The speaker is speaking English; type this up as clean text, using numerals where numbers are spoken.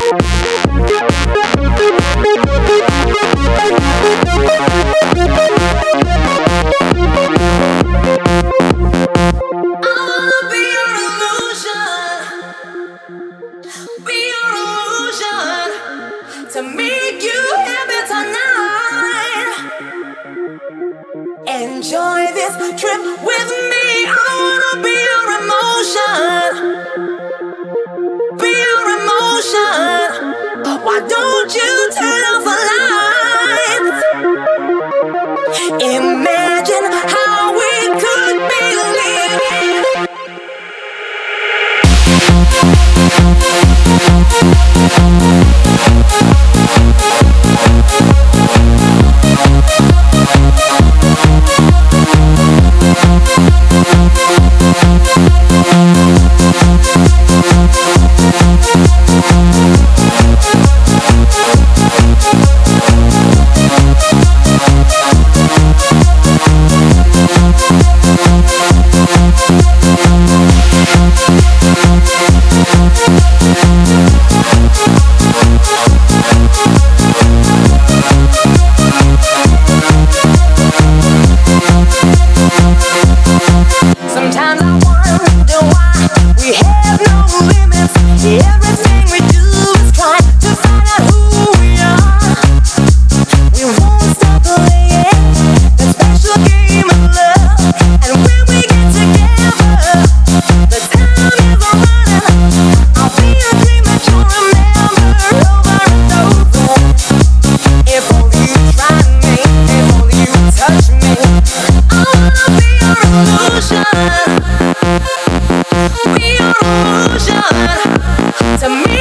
To make you happy tonight. Enjoy this trip with me. I wanna be your emotion. Be your emotion. Why don't you turn off the lights? Imagine how we could be living. Sometimes I wonder why we have no limits. Everything we do is try to find out who we are. We won't stop playing the special game of love. And when we get together, the time is running. I'll be a dream that you'll remember over and over. If only you try me, if only you touch me. I wanna be your illusion. Be your illusion. To me